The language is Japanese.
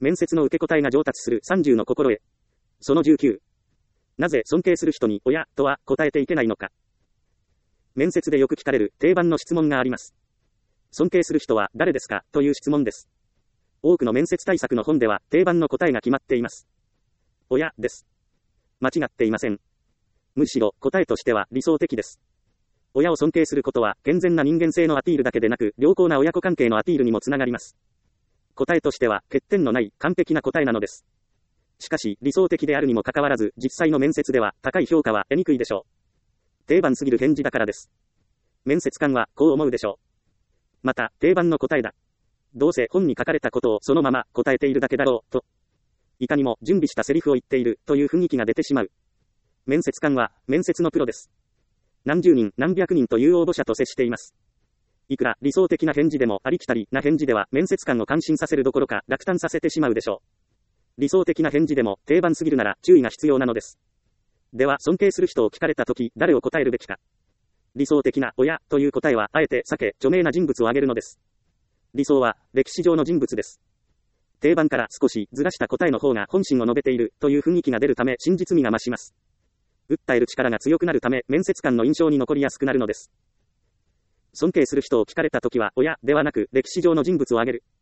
面接の受け答えが上達する30の心得。その19。なぜ尊敬する人に親とは答えていけないのか。面接でよく聞かれる定番の質問があります。尊敬する人は誰ですかという質問です。多くの面接対策の本では定番の答えが決まっています。親です。間違っていません。むしろ答えとしては理想的です。親を尊敬することは健全な人間性のアピールだけでなく良好な親子関係のアピールにもつながります。答えとしては欠点のない完璧な答えなのです。しかし理想的であるにもかかわらず実際の面接では高い評価は得にくいでしょう。定番すぎる返事だからです。面接官はこう思うでしょう。また定番の答えだ。どうせ本に書かれたことをそのまま答えているだけだろうと。いかにも準備したセリフを言っているという雰囲気が出てしまう。面接官は面接のプロです。何十人何百人という応募者と接しています。いくら理想的な返事でもありきたりな返事では面接官を感心させるどころか落胆させてしまうでしょう。理想的な返事でも定番すぎるなら注意が必要なのです。では尊敬する人を聞かれたとき誰を答えるべきか。理想的な親という答えはあえて避け著名な人物を挙げるのです。理想は歴史上の人物です。定番から少しずらした答えの方が本心を述べているという雰囲気が出るため真実味が増します。訴える力が強くなるため面接官の印象に残りやすくなるのです。尊敬する人を聞かれたときは親ではなく歴史上の人物を挙げる。